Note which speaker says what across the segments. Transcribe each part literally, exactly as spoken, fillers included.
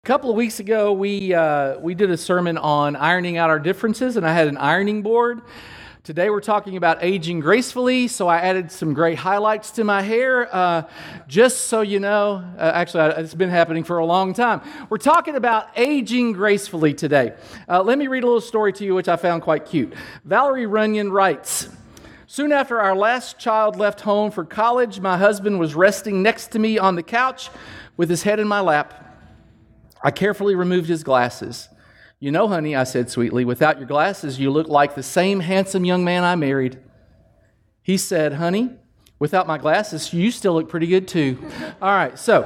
Speaker 1: couple of weeks ago, we uh, we did a sermon on ironing out our differences, and I had an ironing board. Today we're talking about aging gracefully, so I added some great highlights to my hair. Uh, just so you know, uh, actually it's been happening for a long time. We're talking about aging gracefully today. Uh, let me read a little story to you, which I found quite cute. Valerie Runyon writes, "Soon after our last child left home for college, my husband was resting next to me on the couch with his head in my lap. I carefully removed his glasses. 'You know, honey,' I said sweetly, 'without your glasses, you look like the same handsome young man I married.' He said, 'Honey, without my glasses, you still look pretty good too.'" All right, so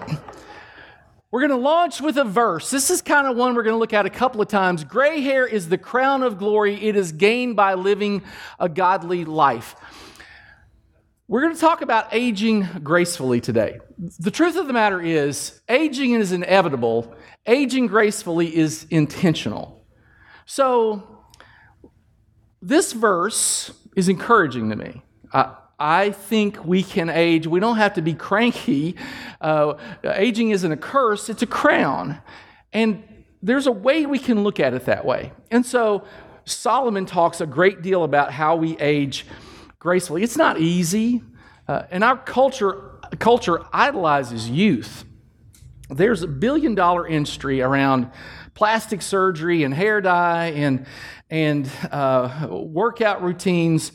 Speaker 1: we're going to launch with a verse. This is kind of one we're going to look at a couple of times. Gray hair is the crown of glory. It is gained by living a godly life. We're going to talk about aging gracefully today. The truth of the matter is, aging is inevitable. Aging gracefully is intentional. So, this verse is encouraging to me. I, I think we can age. We don't have to be cranky. Uh, aging isn't a curse, it's a crown. And there's a way we can look at it that way. And so, Solomon talks a great deal about how we age gracefully. It's not easy, uh, and our culture culture idolizes youth. There's a billion dollar industry around plastic surgery and hair dye and and uh, workout routines,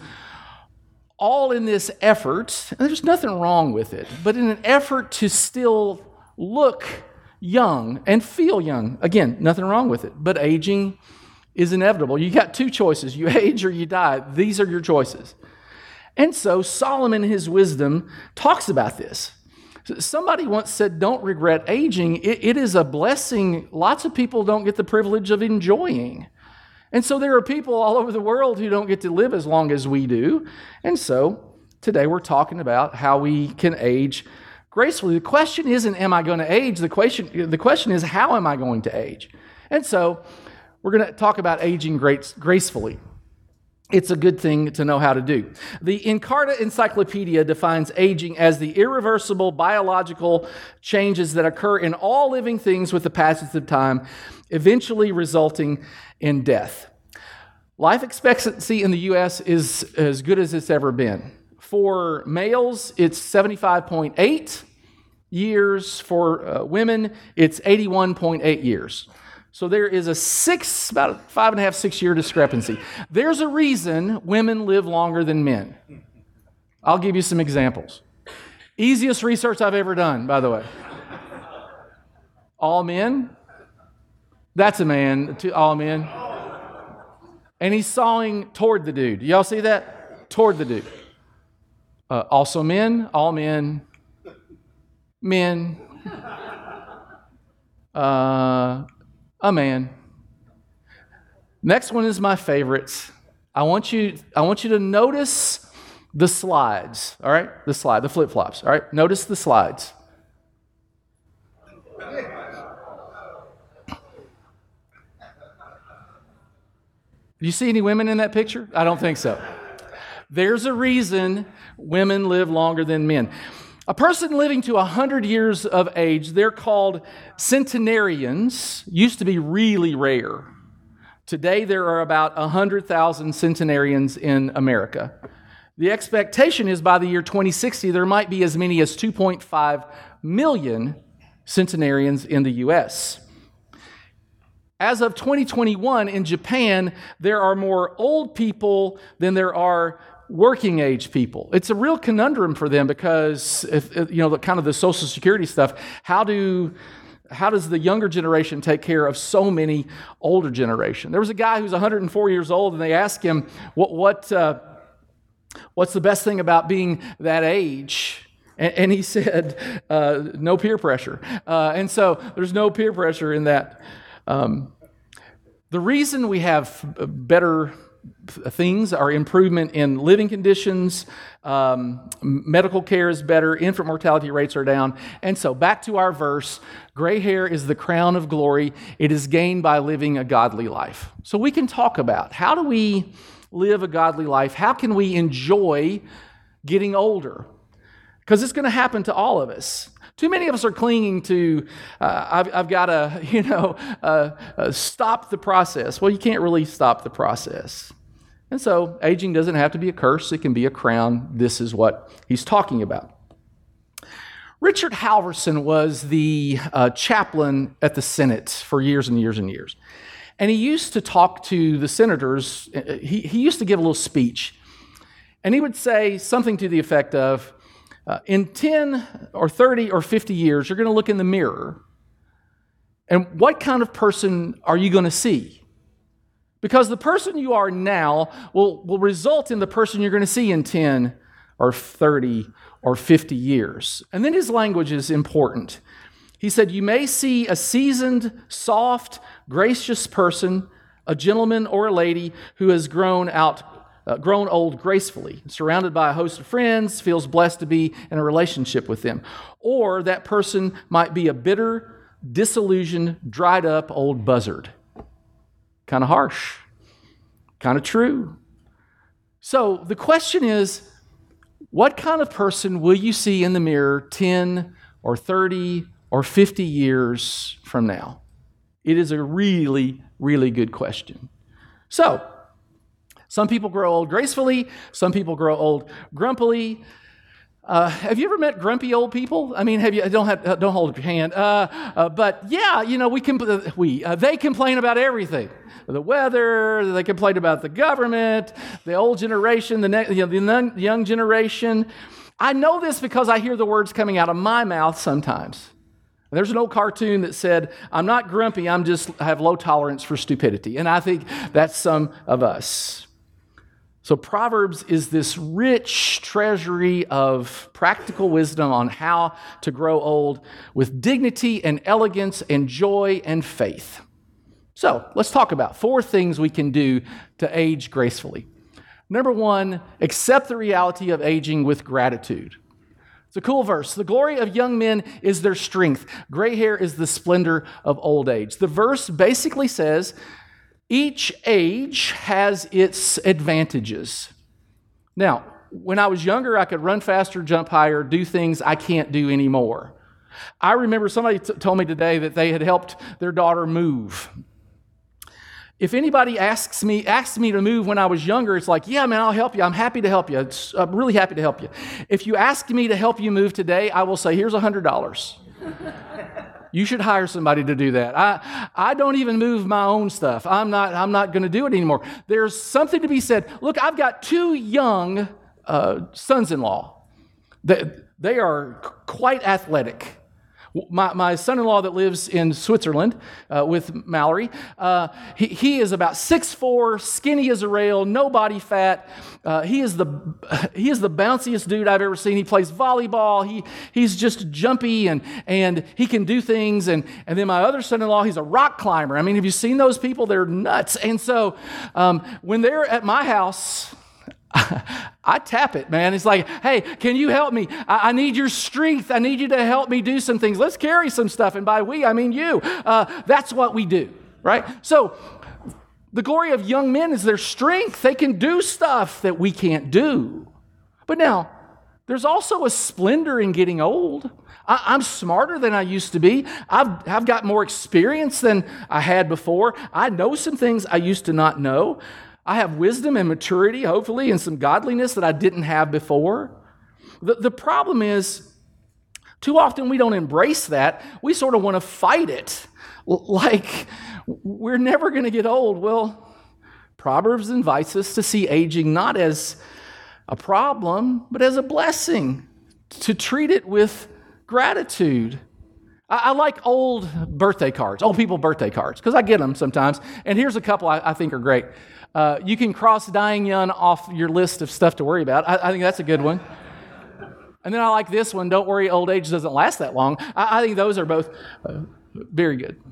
Speaker 1: all in this effort. And there's nothing wrong with it, but in an effort to still look young and feel young. Again, nothing wrong with it, but aging is inevitable. You got two choices: you age or you die. These are your choices. And so Solomon, in his wisdom, talks about this. Somebody once said, "Don't regret aging. It, it is a blessing lots of people don't get the privilege of enjoying." And so there are people all over the world who don't get to live as long as we do. And so today we're talking about how we can age gracefully. The question isn't, am I going to age? The question, the question is, how am I going to age? And so we're going to talk about aging grace, gracefully. It's a good thing to know how to do. The Encarta Encyclopedia defines aging as the irreversible biological changes that occur in all living things with the passage of time, eventually resulting in death. Life expectancy in the U S is as good as it's ever been. For males, it's seventy-five point eight years. For uh, women, it's eighty-one point eight years. So there is a six, about a five and a half, six year discrepancy. There's a reason women live longer than men. I'll give you some examples. Easiest research I've ever done, by the way. All men. That's a man, to all men. And he's sawing toward the dude. Y'all see that? Toward the dude. Uh, also men, all men, men. Uh... A man. Next one is my favorites. I want you, I want you to notice the slides, all right? The slide, the flip-flops, all right? Notice the slides. Do you see any women in that picture? I don't think so. There's a reason women live longer than men. A person living to one hundred years of age, they're called centenarians, used to be really rare. Today, there are about one hundred thousand centenarians in America. The expectation is by the year twenty sixty, there might be as many as two point five million centenarians in the U S. As of twenty twenty-one, in Japan, there are more old people than there are working age people. It's a real conundrum for them because, if, you know, the kind of the Social Security stuff, how do how does the younger generation take care of so many older generation? There was a guy who's one hundred four years old, and they asked him, what what uh, what's the best thing about being that age? And, and he said, uh, no peer pressure. Uh, and so there's no peer pressure in that. Um, the reason we have better things are improvement in living conditions, um, medical care is better, infant mortality rates are down. And so back to our verse, gray hair is the crown of glory. It is gained by living a godly life. So we can talk about, how do we live a godly life? How can we enjoy getting older? Because it's going to happen to all of us. Too many of us are clinging to, uh, I've, I've got to, you know, uh, uh, stop the process. Well, you can't really stop the process. And so aging doesn't have to be a curse. It can be a crown. This is what he's talking about. Richard Halverson was the uh, chaplain at the Senate for years and years and years. And he used to talk to the senators. He, he used to give a little speech. And he would say something to the effect of, uh, in ten or thirty or fifty years, you're going to look in the mirror. And what kind of person are you going to see? Because the person you are now will, will result in the person you're going to see in ten or thirty or fifty years. And then his language is important. He said, you may see a seasoned, soft, gracious person, a gentleman or a lady who has grown out, uh, grown old gracefully, surrounded by a host of friends, feels blessed to be in a relationship with them. Or that person might be a bitter, disillusioned, dried up old buzzard. Kind of harsh, kind of true. So the question is, what kind of person will you see in the mirror ten or thirty or fifty years from now? It is a really, really good question. So, some people grow old gracefully, some people grow old grumpily. Uh, have you ever met grumpy old people? I mean, have you? Don't have, don't hold up your hand. Uh, uh, but yeah, you know, we can. We uh, they complain about everything: the weather. They complain about the government. The old generation, the next, you know, the young generation. I know this because I hear the words coming out of my mouth sometimes. There's an old cartoon that said, "I'm not grumpy. I'm just I have low tolerance for stupidity," and I think that's some of us. So Proverbs is this rich treasury of practical wisdom on how to grow old with dignity and elegance and joy and faith. So let's talk about four things we can do to age gracefully. Number one, accept the reality of aging with gratitude. It's a cool verse. The glory of young men is their strength. Gray hair is the splendor of old age. The verse basically says, each age has its advantages. Now, when I was younger, I could run faster, jump higher, do things I can't do anymore. I remember somebody t- told me today that they had helped their daughter move. If anybody asks me asks me to move when I was younger, it's like, yeah, man, I'll help you. I'm happy to help you. It's, I'm really happy to help you. If you ask me to help you move today, I will say, here's one hundred dollars. You should hire somebody to do that. I, I don't even move my own stuff. I'm not, I'm not going to do it anymore. There's something to be said. Look, I've got two young uh, sons-in-law. They, they are quite athletic. My, my son-in-law that lives in Switzerland uh, with Mallory, uh, he, he is about six foot four, skinny as a rail, no body fat. Uh, he is the he is the bounciest dude I've ever seen. He plays volleyball. He he's just jumpy and and he can do things. And and then my other son-in-law, he's a rock climber. I mean, have you seen those people? They're nuts. And so um, when they're at my house, I tap it, man. It's like, hey, can you help me? I, I need your strength. I need you to help me do some things. Let's carry some stuff. And by we, I mean you. Uh, that's what we do, right? So the glory of young men is their strength. They can do stuff that we can't do. But now, there's also a splendor in getting old. I, I'm smarter than I used to be. I've, I've got more experience than I had before. I know some things I used to not know. I have wisdom and maturity, hopefully, and some godliness that I didn't have before. The, the problem is, too often we don't embrace that. We sort of want to fight it. Like, we're never going to get old. Well, Proverbs invites us to see aging not as a problem, but as a blessing, to treat it with gratitude. I, I like old birthday cards, old people birthday cards, because I get them sometimes. And here's a couple I, I think are great. Uh, you can cross dying young off your list of stuff to worry about. I, I think that's a good one. And then I like this one, don't worry, old age doesn't last that long. I, I think those are both uh, very good.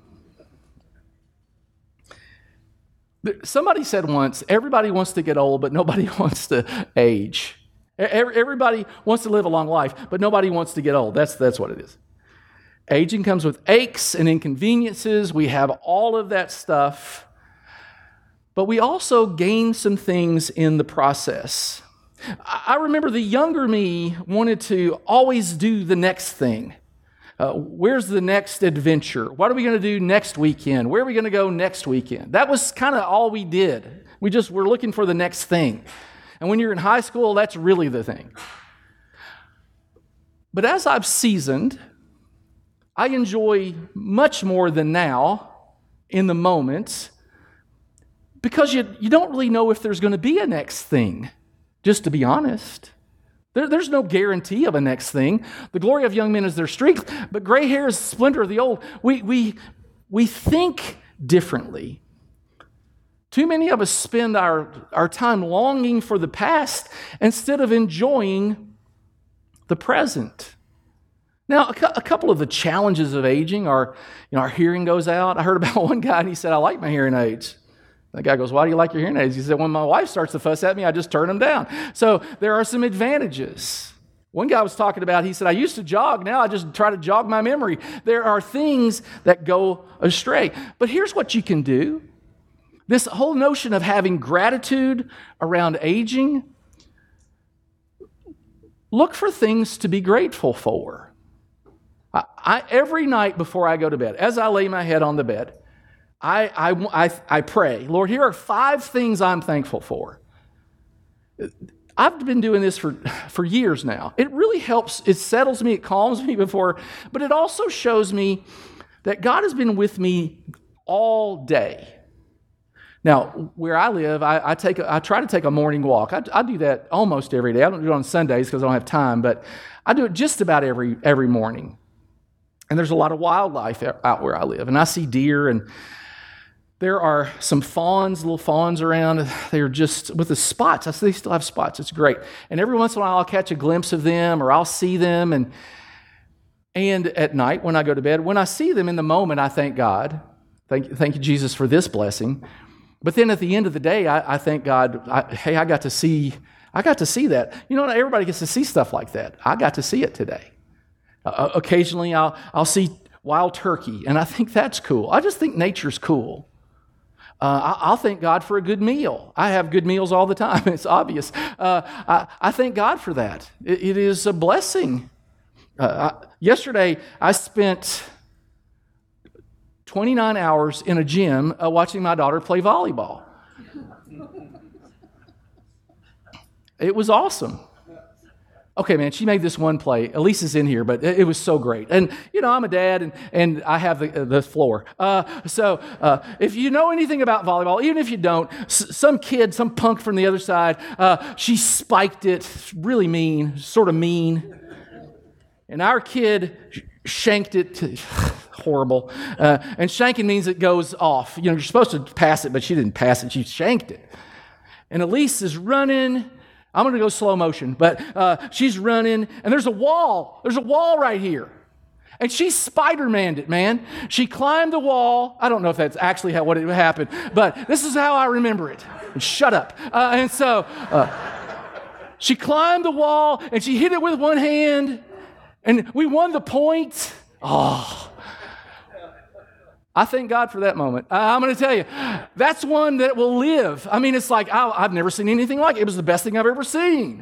Speaker 1: Somebody said once, everybody wants to get old, but nobody wants to age. Everybody wants to live a long life, but nobody wants to get old. That's, that's what it is. Aging comes with aches and inconveniences. We have all of that stuff. But we also gain some things in the process. I remember the younger me wanted to always do the next thing. Uh, where's the next adventure? What are we going to do next weekend? Where are we going to go next weekend? That was kind of all we did. We just were looking for the next thing. And when you're in high school, that's really the thing. But as I've seasoned, I enjoy much more than now in the moment because you, you don't really know if there's going to be a next thing, just to be honest. There, there's no guarantee of a next thing. The glory of young men is their strength, but gray hair is the splendor of the old. We, we, we think differently. Too many of us spend our, our time longing for the past instead of enjoying the present. Now, a, cu- a couple of the challenges of aging are, you know, our hearing goes out. I heard about one guy and he said, I like my hearing aids. The guy goes, why do you like your hearing aids? He said, when my wife starts to fuss at me, I just turn them down. So there are some advantages. One guy was talking about, he said, I used to jog, now I just try to jog my memory. There are things that go astray. But here's what you can do. This whole notion of having gratitude around aging, look for things to be grateful for. I, I, every night before I go to bed, as I lay my head on the bed, I, I, I, I pray, Lord, here are five things I'm thankful for. I've been doing this for, for years now. It really helps. It settles me. It calms me before, but it also shows me that God has been with me all day. Now, where I live, I, I take a, I try to take a morning walk. I, I do that almost every day. I don't do it on Sundays because I don't have time, but I do it just about every every morning. And there's a lot of wildlife out where I live, and I see deer, and there are some fawns, little fawns around. They're just with the spots. I see they still have spots. It's great. And every once in a while, I'll catch a glimpse of them, or I'll see them. And and at night when I go to bed, when I see them in the moment, I thank God. Thank thank you, Jesus, for this blessing. But then at the end of the day, I, I thank God, I, hey, I got to see, I got to see that. You know, not everybody gets to see stuff like that. I got to see it today. Uh, occasionally, I'll I'll see wild turkey, and I think that's cool. I just think nature's cool. Uh, I, I'll thank God for a good meal. I have good meals all the time. It's obvious. Uh, I, I thank God for that. It, it is a blessing. Uh, I, yesterday, I spent twenty-nine hours in a gym uh, watching my daughter play volleyball. It was awesome. Okay, man, she made this one play. Elise is in here, but it, it was so great. And, you know, I'm a dad, and, and I have the, the floor. Uh, so uh, if you know anything about volleyball, even if you don't, s- some kid, some punk from the other side, uh, she spiked it really mean, sort of mean. And our kid shanked it to, horrible. Uh, and shanking means it goes off. You know, you're supposed to pass it, but she didn't pass it. She shanked it. And Elise is running. I'm going to go slow motion, but uh, she's running, and there's a wall. There's a wall right here. And she Spider-Man'd it, man. She climbed the wall. I don't know if that's actually how what it happened, but this is how I remember it. And shut up. Uh, and so uh, she climbed the wall, and she hit it with one hand, and we won the point. Oh, I thank God for that moment. Uh, I'm going to tell you, that's one that will live. I mean, it's like, I, I've never seen anything like it. It was the best thing I've ever seen.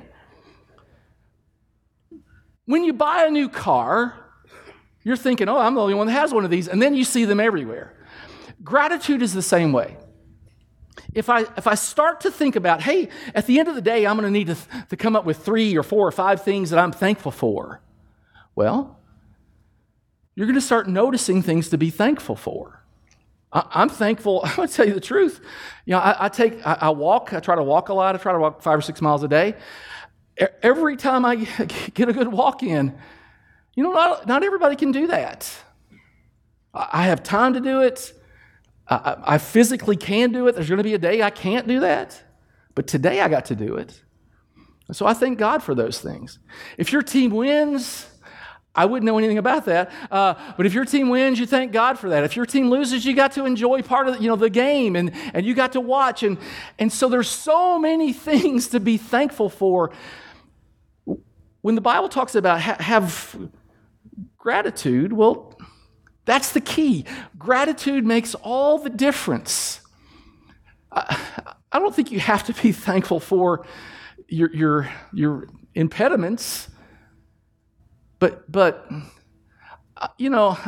Speaker 1: When you buy a new car, you're thinking, oh, I'm the only one that has one of these, and then you see them everywhere. Gratitude is the same way. If I if I start to think about, hey, at the end of the day, I'm going to need to, to come up with three or four or five things that I'm thankful for, well, you're going to start noticing things to be thankful for. I, I'm thankful. I'm going to tell you the truth. You know, I, I take, I, I walk. I try to walk a lot. I try to walk five or six miles a day. E- every time I get a good walk in, you know, not, not everybody can do that. I, I have time to do it. I, I physically can do it. There's going to be a day I can't do that, but today I got to do it. So I thank God for those things. If your team wins, I wouldn't know anything about that, uh, but if your team wins, you thank God for that. If your team loses, you got to enjoy part of the, you know, the game, and, and you got to watch. And, and so there's so many things to be thankful for. When the Bible talks about ha- have gratitude, well, that's the key. Gratitude makes all the difference. I, I don't think you have to be thankful for your your, your impediments. But but uh, you know,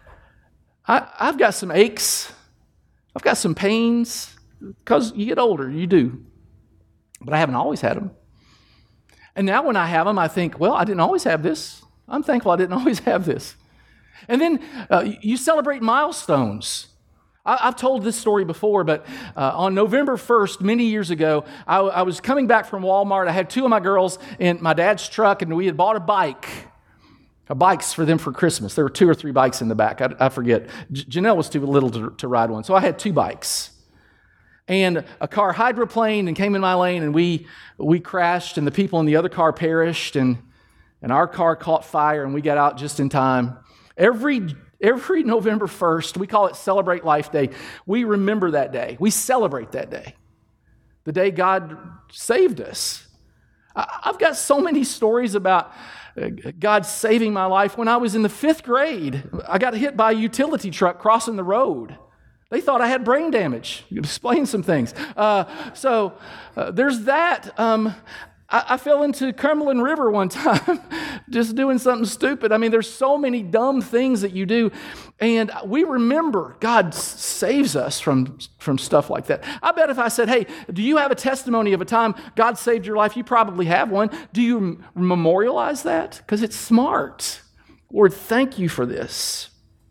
Speaker 1: I, I've got some aches. I've got some pains because you get older, you do. But I haven't always had them. And now when I have them, I think, well, I didn't always have this. I'm thankful I didn't always have this. And then uh, you celebrate milestones. I, I've told this story before, but uh, on November first, many years ago, I, I was coming back from Walmart. I had two of my girls in my dad's truck, and we had bought a bike. A bikes for them for Christmas. There were two or three bikes in the back. I, I forget. J- Janelle was too little to, to ride one, so I had two bikes. And a car hydroplaned and came in my lane, and we we crashed, and the people in the other car perished, and and our car caught fire, and we got out just in time. Every every November first, we call it Celebrate Life Day. We remember that day. We celebrate that day, the day God saved us. I, I've got so many stories about God saving my life. When I was in the fifth grade, I got hit by a utility truck crossing the road. They thought I had brain damage. You could explain some things. Uh, so uh, there's that. Um, I, I fell into Cumberland River one time just doing something stupid. I mean, there's so many dumb things that you do. And we remember God saves us from, from stuff like that. I bet if I said, hey, do you have a testimony of a time God saved your life? You probably have one. Do you memorialize that? Because it's smart. Lord, thank you for this.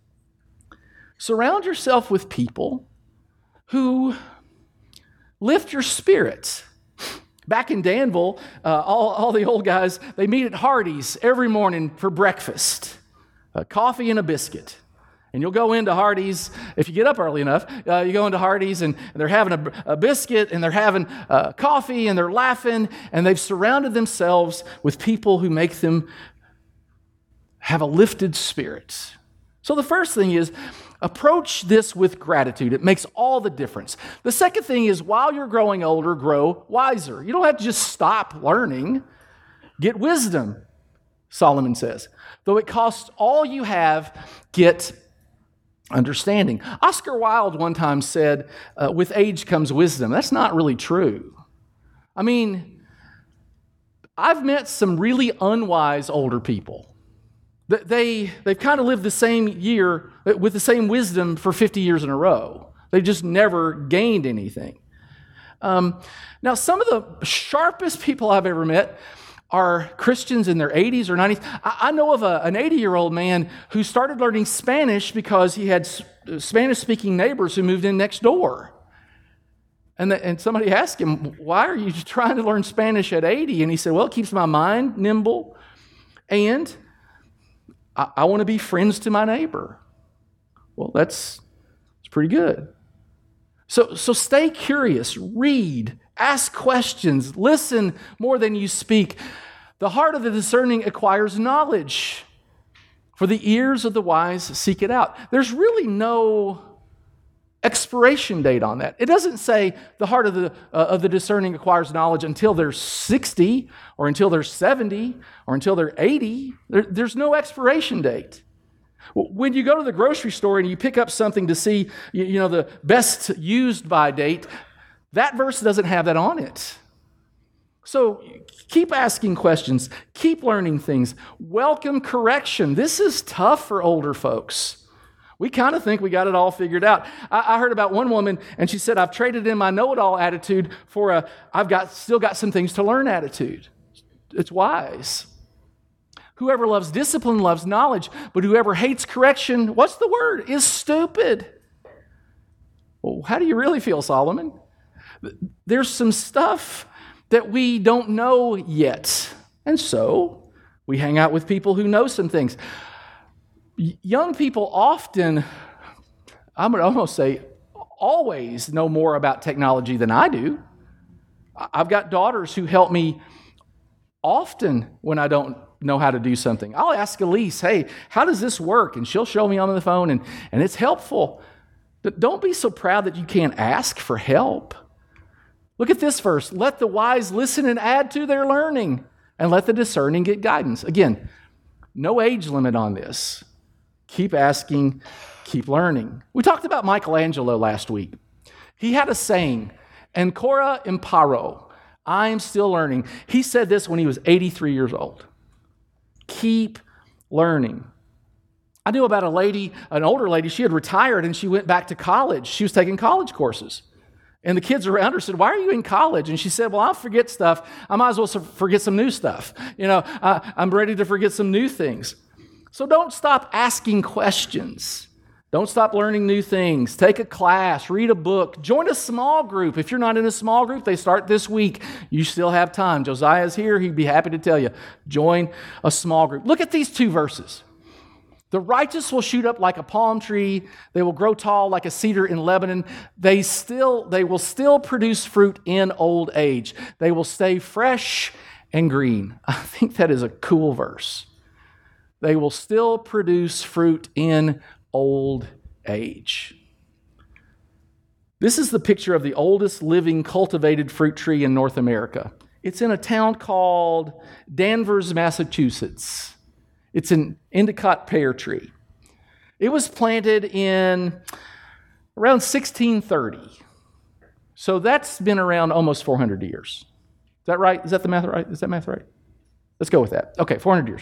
Speaker 1: Surround yourself with people who lift your spirits. Back in Danville, uh, all, all the old guys, they meet at Hardee's every morning for breakfast. A coffee and a biscuit. And you'll go into Hardee's, if you get up early enough, uh, you go into Hardee's and, and they're having a, a biscuit and they're having uh, coffee and they're laughing, and they've surrounded themselves with people who make them have a lifted spirit. So the first thing is, approach this with gratitude. It makes all the difference. The second thing is, while you're growing older, grow wiser. You don't have to just stop learning. Get wisdom, Solomon says. Though it costs all you have, get understanding. Oscar Wilde one time said, uh, with age comes wisdom. That's not really true. I mean, I've met some really unwise older people. They, they've kind of lived the same year with the same wisdom for fifty years in a row. They just never gained anything. Um, now, some of the sharpest people I've ever met are Christians in their eighties or nineties. I, I know of a, an eighty-year-old man who started learning Spanish because he had Spanish-speaking neighbors who moved in next door. And, the, and somebody asked him, why are you trying to learn Spanish at eighty? And he said, well, it keeps my mind nimble, and I, I want to be friends to my neighbor. Well, that's, that's pretty good. So, so stay curious, read, ask questions, listen more than you speak. The heart of the discerning acquires knowledge, for the ears of the wise seek it out. There's really no expiration date on that. It doesn't say the heart of the uh, of the discerning acquires knowledge until they're sixty or until they're seventy or until they're eighty. There, there's no expiration date. When you go to the grocery store and you pick up something to see, you, you know, the best used by date, that verse doesn't have that on it. So keep asking questions, keep learning things, welcome correction. This is tough for older folks. We kind of think we got it all figured out. I, I heard about one woman, and she said, I've traded in my know-it-all attitude for a I've got still got some things to learn attitude. It's wise. Whoever loves discipline loves knowledge, but whoever hates correction, what's the word, is stupid. Well, how do you really feel, Solomon? There's some stuff that we don't know yet. And so we hang out with people who know some things. Young people often, I'm going to almost say, always know more about technology than I do. I've got daughters who help me often when I don't know how to do something. I'll ask Elise, hey, how does this work? And she'll show me on the phone, and, and it's helpful. But don't be so proud that you can't ask for help. Look at this verse. Let the wise listen and add to their learning, and let the discerning get guidance. Again, no age limit on this. Keep asking, keep learning. We talked about Michelangelo last week. He had a saying, ancora imparo, I'm still learning. He said this when he was eighty-three years old. Keep learning. I knew about a lady, an older lady, she had retired and she went back to college. She was taking college courses. And the kids around her said, why are you in college? And she said, well, I'll forget stuff. I might as well forget some new stuff. You know, I, I'm ready to forget some new things. So don't stop asking questions. Don't stop learning new things. Take a class, read a book, join a small group. If you're not in a small group, they start this week. You still have time. Josiah's here. He'd be happy to tell you. Join a small group. Look at these two verses. The righteous will shoot up like a palm tree. They will grow tall like a cedar in Lebanon. They still, they will still produce fruit in old age. They will stay fresh and green. I think that is a cool verse. They will still produce fruit in old age. This is the picture of the oldest living cultivated fruit tree in North America. It's in a town called Danvers, Massachusetts. It's an Endicott pear tree. It was planted in around sixteen thirty. So that's been around almost four hundred years. Is that right? Is that the math right? Is that math right? Let's go with that. Okay, four hundred years.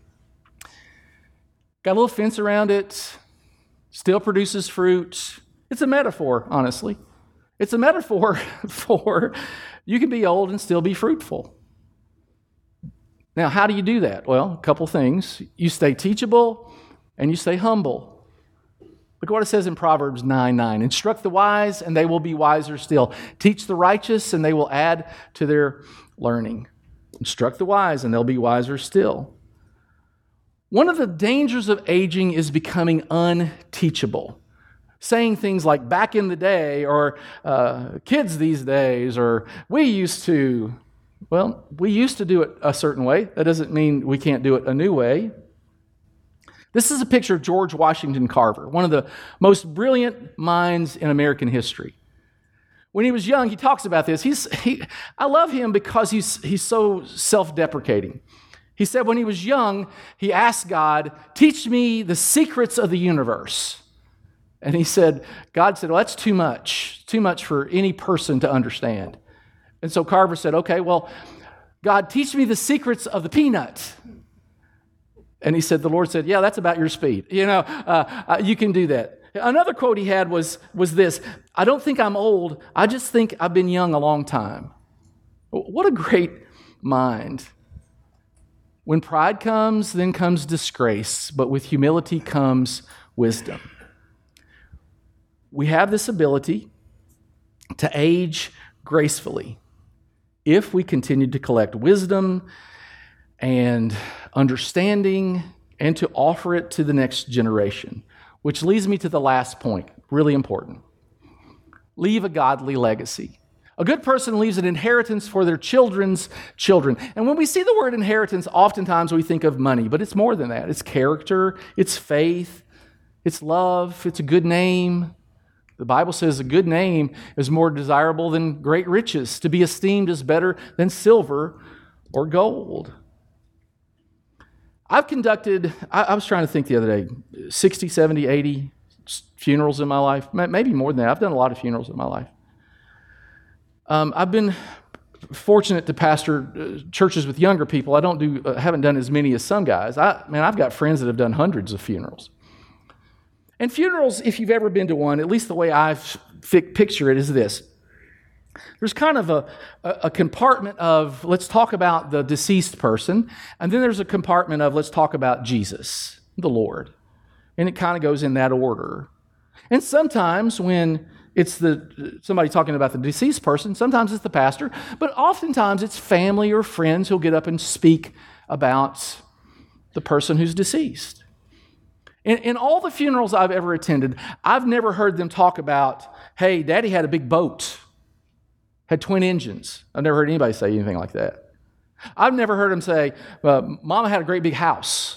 Speaker 1: Got a little fence around it. Still produces fruit. It's a metaphor, honestly. It's a metaphor for you can be old and still be fruitful. Now, how do you do that? Well, a couple things. You stay teachable and you stay humble. Look what it says in Proverbs nine nine. Instruct the wise and they will be wiser still. Teach the righteous and they will add to their learning. Instruct the wise and they'll be wiser still. One of the dangers of aging is becoming unteachable. Saying things like back in the day or uh, kids these days or we used to. Well, we used to do it a certain way. That doesn't mean we can't do it a new way. This is a picture of George Washington Carver, one of the most brilliant minds in American history. When he was young, he talks about this. He's, he, I love him because he's, he's so self-deprecating. He said when he was young, he asked God, teach me the secrets of the universe. And he said, God said, well, that's too much, too much for any person to understand. And so Carver said, okay, well, God, teach me the secrets of the peanut. And he said, the Lord said, yeah, that's about your speed. You know, uh, uh, you can do that. Another quote he had was, was this, I don't think I'm old. I just think I've been young a long time. What a great mind. When pride comes, then comes disgrace, but with humility comes wisdom. We have this ability to age gracefully if we continue to collect wisdom and understanding and to offer it to the next generation, which leads me to the last point, really important. Leave a godly legacy. A good person leaves an inheritance for their children's children. And when we see the word inheritance, oftentimes we think of money, but it's more than that. It's character, it's faith, it's love, it's a good name. The Bible says a good name is more desirable than great riches. To be esteemed is better than silver or gold. I've conducted, I, I was trying to think the other day, sixty, seventy, eighty funerals in my life. Maybe more than that. I've done a lot of funerals in my life. Um, I've been fortunate to pastor uh, churches with younger people. I don't do, uh, haven't done as many as some guys. I man, I've got friends that have done hundreds of funerals. And funerals, if you've ever been to one, at least the way I picture it is this. There's kind of a, a compartment of, let's talk about the deceased person, and then there's a compartment of, let's talk about Jesus, the Lord. And it kind of goes in that order. And sometimes when it's the somebody talking about the deceased person, sometimes it's the pastor, but oftentimes it's family or friends who'll get up and speak about the person who's deceased. In, in all the funerals I've ever attended, I've never heard them talk about, hey, Daddy had a big boat, had twin engines. I've never heard anybody say anything like that. I've never heard them say, well, Mama had a great big house.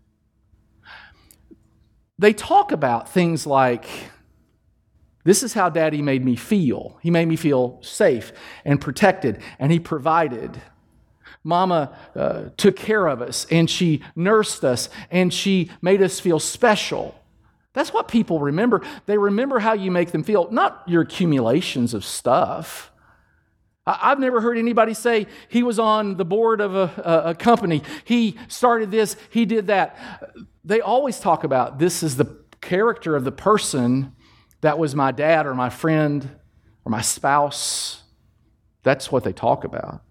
Speaker 1: They talk about things like, this is how Daddy made me feel. He made me feel safe and protected, and he provided. Mama uh, took care of us, and she nursed us, and she made us feel special. That's what people remember. They remember how you make them feel, not your accumulations of stuff. I- I've never heard anybody say he was on the board of a, a, a company. He started this, he did that. they always talk about this is the character of the person that was my dad or my friend or my spouse. That's what they talk about.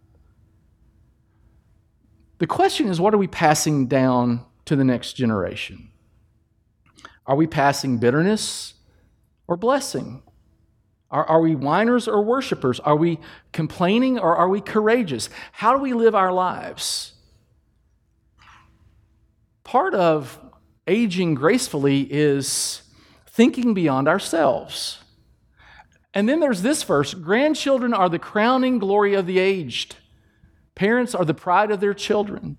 Speaker 1: The question is, what are we passing down to the next generation? Are we passing bitterness or blessing? Are, are we whiners or worshipers? Are we complaining or are we courageous? How do we live our lives? Part of aging gracefully is thinking beyond ourselves. And then there's this verse, grandchildren are the crowning glory of the aged. Parents are the pride of their children.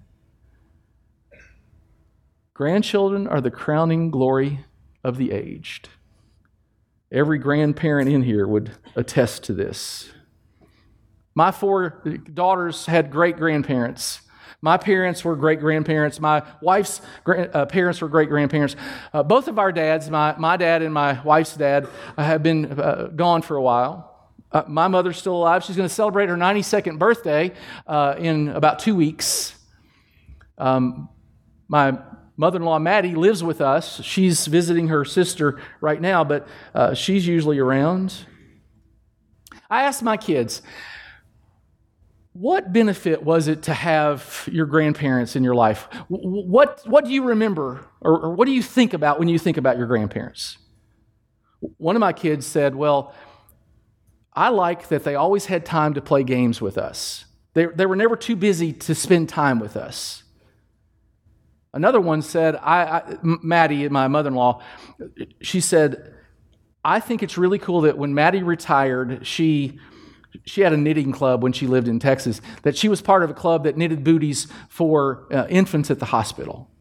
Speaker 1: Grandchildren are the crowning glory of the aged. Every grandparent in here would attest to this. My four daughters had great grandparents. My parents were great grandparents. My wife's uh, parents were great grandparents. Uh, both of our dads, my, my dad and my wife's dad, uh, have been uh, gone for a while. Uh, my mother's still alive. She's going to celebrate her ninety-second birthday uh, in about two weeks. Um, my mother-in-law, Maddie, lives with us. She's visiting her sister right now, but uh, she's usually around. I asked my kids, what benefit was it to have your grandparents in your life? What, what do you remember, or, or what do you think about when you think about your grandparents? One of my kids said, well, I like that they always had time to play games with us. They, they were never too busy to spend time with us. Another one said, I, I, Maddie, my mother-in-law, she said, I think it's really cool that when Maddie retired, she... She had a knitting club when she lived in Texas, that she was part of a club that knitted booties for uh, infants at the hospital.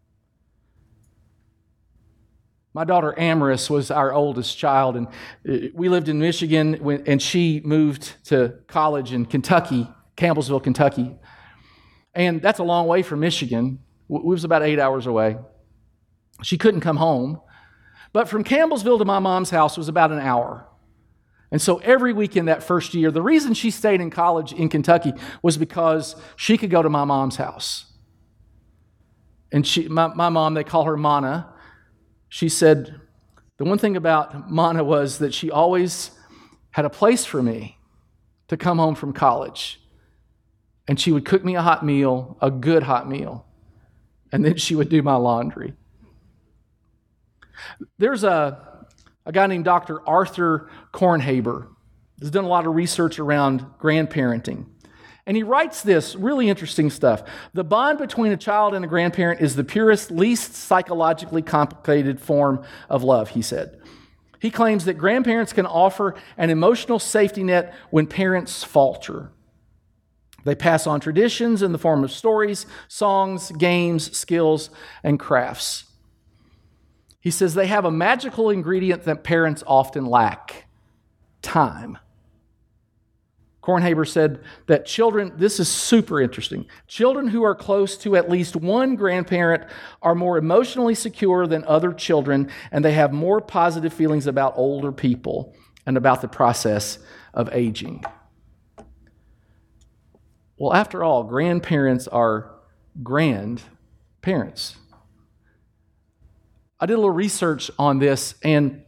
Speaker 1: My daughter Amaris was our oldest child, and we lived in Michigan, when, and she moved to college in Kentucky, Campbellsville, Kentucky. And that's a long way from Michigan. It was about eight hours away. She couldn't come home. But from Campbellsville to my mom's house was about an hour. And so every weekend that first year, the reason she stayed in college in Kentucky was because she could go to my mom's house. And she, my, my mom, they call her Mana. She said, the one thing about Mana was that she always had a place for me to come home from college. And she would cook me a hot meal, a good hot meal. And then she would do my laundry. There's a... A guy named Doctor Arthur Kornhaber has done a lot of research around grandparenting. And he writes this really interesting stuff. The bond between a child and a grandparent is the purest, least psychologically complicated form of love, he said. He claims that grandparents can offer an emotional safety net when parents falter. They pass on traditions in the form of stories, songs, games, skills, and crafts. He says they have a magical ingredient that parents often lack: time. Kornhaber said that children, this is super interesting, children who are close to at least one grandparent are more emotionally secure than other children, and they have more positive feelings about older people and about the process of aging. Well, after all, grandparents are grandparents. I did a little research on this, and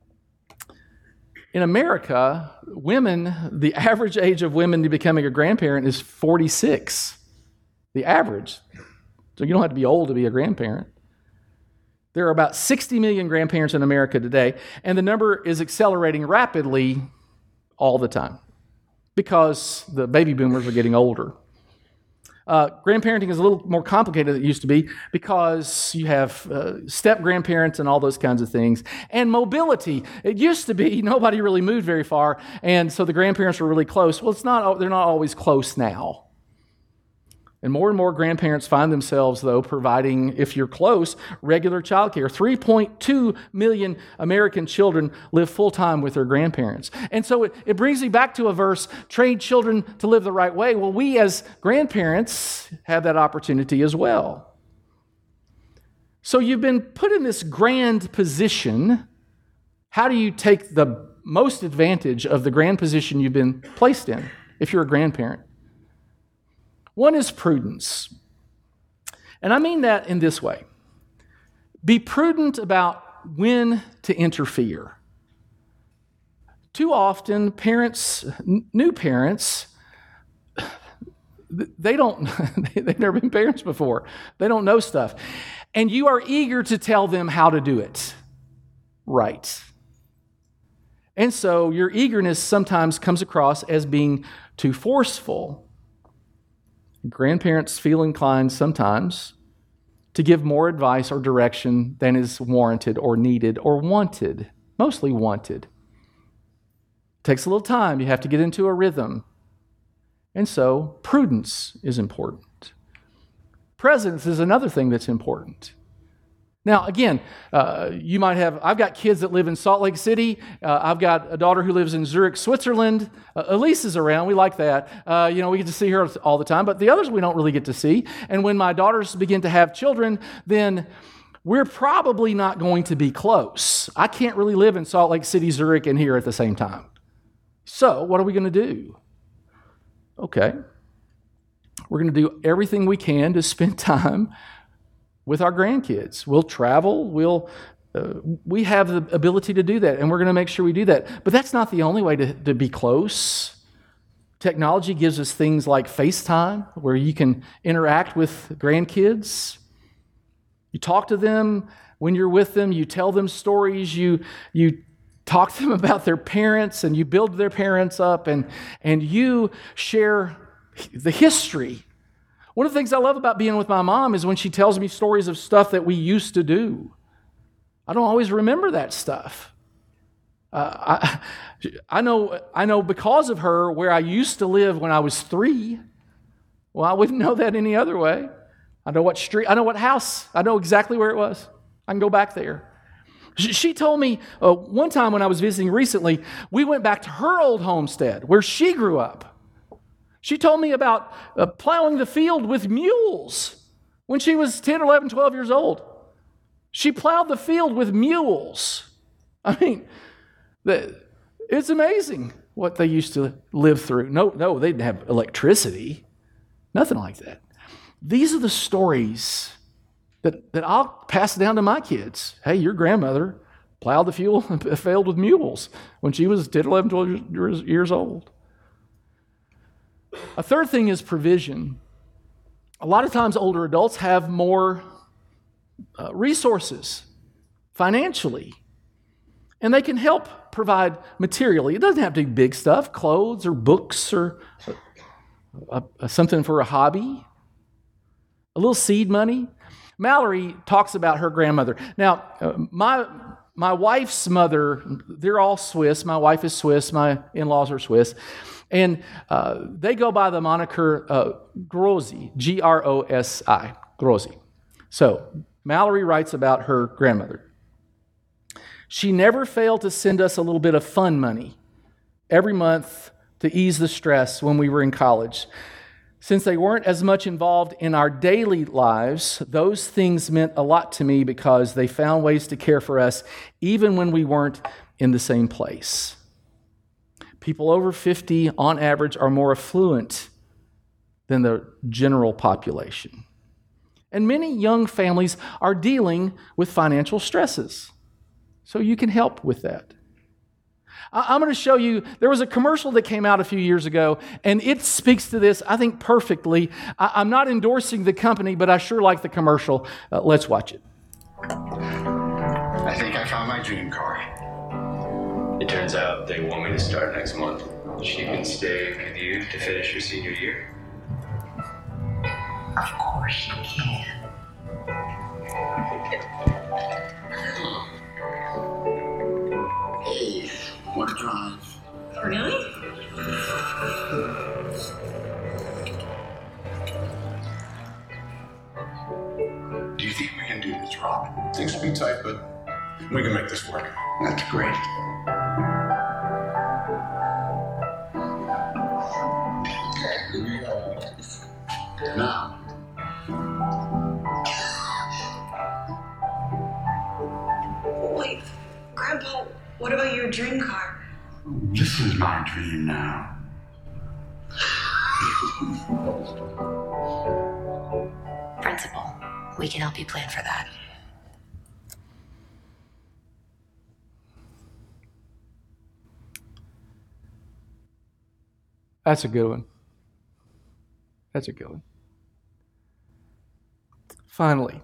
Speaker 1: in America, women, the average age of women to becoming a grandparent is forty-six. The average. So you don't have to be old to be a grandparent. There are about sixty million grandparents in America today, and the number is accelerating rapidly all the time because the baby boomers are getting older. Uh, grandparenting is a little more complicated than it used to be because you have uh, step-grandparents and all those kinds of things. And mobility. It used to be nobody really moved very far, and so the grandparents were really close. Well, it's not. They're not always close now. And more and more grandparents find themselves, though, providing, if you're close, regular child care. three point two million American children live full-time with their grandparents. And so it, it brings me back to a verse, train children to live the right way. Well, we as grandparents have that opportunity as well. So you've been put in this grand position. How do you take the most advantage of the grand position you've been placed in if you're a grandparent? One is prudence. And I mean that in this way. Be prudent about when to interfere. Too often, parents, n- new parents, they don't, they've never been parents before. They don't know stuff. And you are eager to tell them how to do it right. And so your eagerness sometimes comes across as being too forceful. Grandparents feel inclined sometimes to give more advice or direction than is warranted or needed or wanted, mostly wanted. It takes a little time. You have to get into a rhythm. And so prudence is important. Presence is another thing that's important. Now, again, uh, you might have, I've got kids that live in Salt Lake City. Uh, I've got a daughter who lives in Zurich, Switzerland. Uh, Elise is around. We like that. Uh, you know, we get to see her all the time, but the others we don't really get to see. And when my daughters begin to have children, then we're probably not going to be close. I can't really live in Salt Lake City, Zurich, and here at the same time. So what are we going to do? Okay. We're going to do everything we can to spend time with our grandkids. We'll travel. We'll, uh, we have the ability to do that, and we're going to make sure we do that. But that's not the only way to, to be close. Technology gives us things like FaceTime, where you can interact with grandkids. You talk to them when you're with them. You tell them stories. You, you talk to them about their parents, and you build their parents up, and, and you share the history. One of the things I love about being with my mom is when she tells me stories of stuff that we used to do. I don't always remember that stuff. Uh, I, I know, I know because of her where I used to live when I was three. Well, I wouldn't know that any other way. I know what street, I know what house, I know exactly where it was. I can go back there. She told me uh, one time when I was visiting recently, we went back to her old homestead where she grew up. She told me about uh, plowing the field with mules when she was ten, eleven, twelve years old. She plowed the field with mules. I mean, the, it's amazing what they used to live through. No, no, they didn't have electricity. Nothing like that. These are the stories that, that I'll pass down to my kids. Hey, your grandmother plowed the field, field with mules when she was ten, eleven, twelve years old. A third thing is provision. A lot of times older adults have more uh, resources financially, and they can help provide materially. It doesn't have to be big stuff, clothes or books or uh, uh, something for a hobby, a little seed money. Mallory talks about her grandmother. Now, uh, my my wife's mother, they're all Swiss. My wife is Swiss. My in-laws are Swiss. And uh, they go by the moniker uh, Grosi, G R O S I, Grosi. So Mallory writes about her grandmother. She never failed to send us a little bit of fun money every month to ease the stress when we were in college. Since they weren't as much involved in our daily lives, those things meant a lot to me because they found ways to care for us even when we weren't in the same place. People over fifty, on average, are more affluent than the general population. And many young families are dealing with financial stresses. So you can help with that. I'm going to show you, there was a commercial that came out a few years ago, and it speaks to this, I think, perfectly. I'm not endorsing the company, but I sure like the commercial. Uh, let's watch it.
Speaker 2: I think I found my dream car.
Speaker 3: It turns out they want me to start next month. She can stay with you to finish your senior year.
Speaker 4: Of course she can.
Speaker 2: Hey, want to drive?
Speaker 4: Really?
Speaker 2: Do you think we can do this, Rob? Things will be tight, but we can make this work. That's great. Here we go. Now.
Speaker 4: Wait, Grandpa, what about your dream car?
Speaker 2: This is my dream now.
Speaker 5: Principal, we can help you plan for that.
Speaker 1: That's a good one. That's a good one. Finally,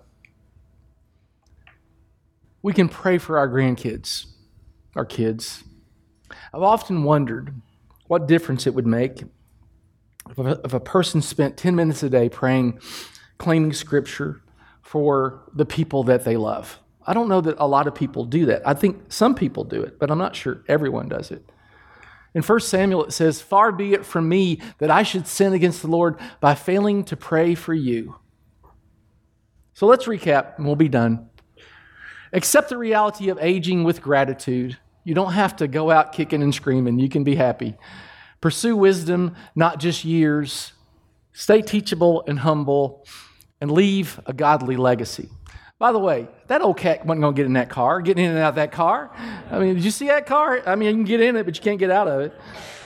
Speaker 1: we can pray for our grandkids, our kids. I've often wondered what difference it would make if a, if a person spent ten minutes a day praying, claiming Scripture for the people that they love. I don't know that a lot of people do that. I think some people do it, but I'm not sure everyone does it. In First Samuel, it says, "Far be it from me that I should sin against the Lord by failing to pray for you." So let's recap, and we'll be done. Accept the reality of aging with gratitude. You don't have to go out kicking and screaming. You can be happy. Pursue wisdom, not just years. Stay teachable and humble, and leave a godly legacy. By the way, that old cat wasn't going to get in that car, getting in and out of that car. I mean, did you see that car? I mean, you can get in it, but you can't get out of it.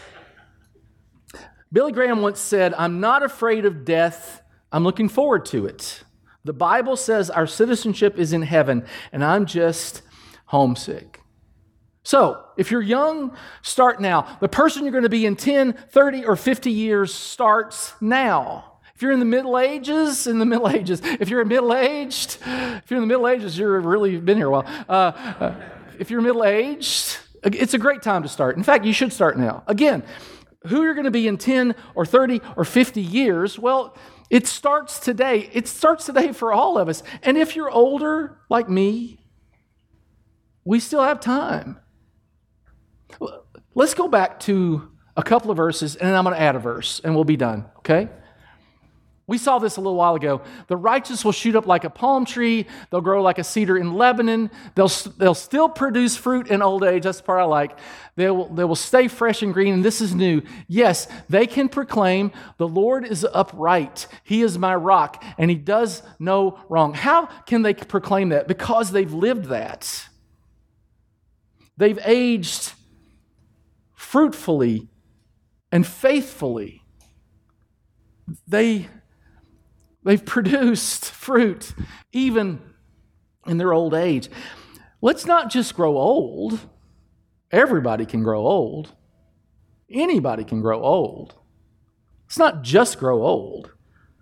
Speaker 1: Billy Graham once said, "I'm not afraid of death. I'm looking forward to it. The Bible says our citizenship is in heaven, and I'm just homesick." So, if you're young, start now. The person you're going to be in ten, thirty, or fifty years starts now. If you're in the Middle Ages, in the Middle Ages. If you're middle-aged, if you're in the Middle Ages, you've really been here a while. Uh, uh, if you're middle-aged, it's a great time to start. In fact, you should start now. Again, who you're going to be in ten or thirty or fifty years, well, it starts today. It starts today for all of us. And if you're older, like me, we still have time. Let's go back to a couple of verses, and then I'm going to add a verse, and we'll be done, okay? We saw this a little while ago. The righteous will shoot up like a palm tree. They'll grow like a cedar in Lebanon. They'll, they'll still produce fruit in old age. That's the part I like. They will, they will stay fresh and green, and this is new. Yes, they can proclaim, "The Lord is upright. He is my rock, and He does no wrong." How can they proclaim that? Because they've lived that. They've aged fruitfully and faithfully. They... They've produced fruit even in their old age. Let's not just grow old. Everybody can grow old. Anybody can grow old. Let's not just grow old.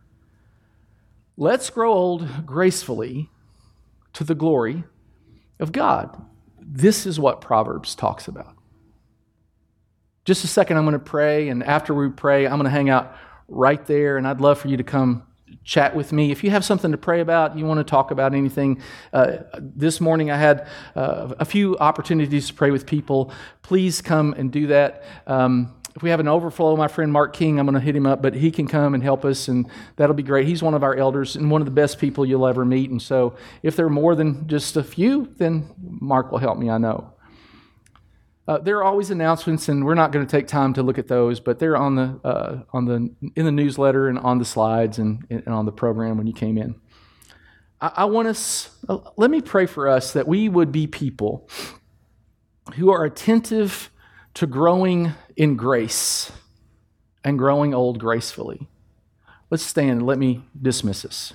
Speaker 1: Let's grow old gracefully to the glory of God. This is what Proverbs talks about. Just a second, I'm going to pray, and after we pray, I'm going to hang out right there, and I'd love for you to come chat with me. If you have something to pray about, you want to talk about anything. Uh, this morning I had uh, a few opportunities to pray with people. Please come and do that. Um, if we have an overflow, my friend Mark King, I'm going to hit him up, but he can come and help us, and that'll be great. He's one of our elders and one of the best people you'll ever meet. And so if there are more than just a few, then Mark will help me, I know. Uh, there are always announcements, and we're not going to take time to look at those, but they're on the uh, on the in the newsletter and on the slides and, and on the program when you came in. I, I want us. Uh, let me pray for us that we would be people who are attentive to growing in grace and growing old gracefully. Let's stand and let me dismiss us.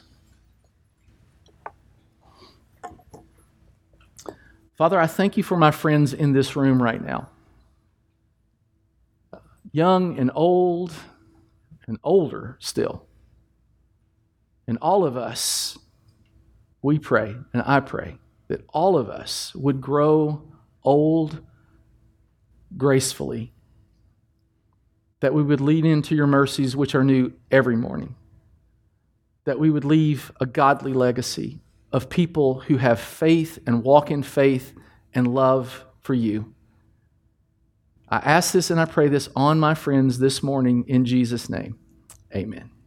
Speaker 1: Father, I thank you for my friends in this room right now. Young and old and older still. And all of us, we pray, and I pray, that all of us would grow old gracefully. That we would lean into your mercies, which are new every morning. That we would leave a godly legacy of people who have faith and walk in faith and love for you. I ask this and I pray this on my friends this morning in Jesus' name. Amen.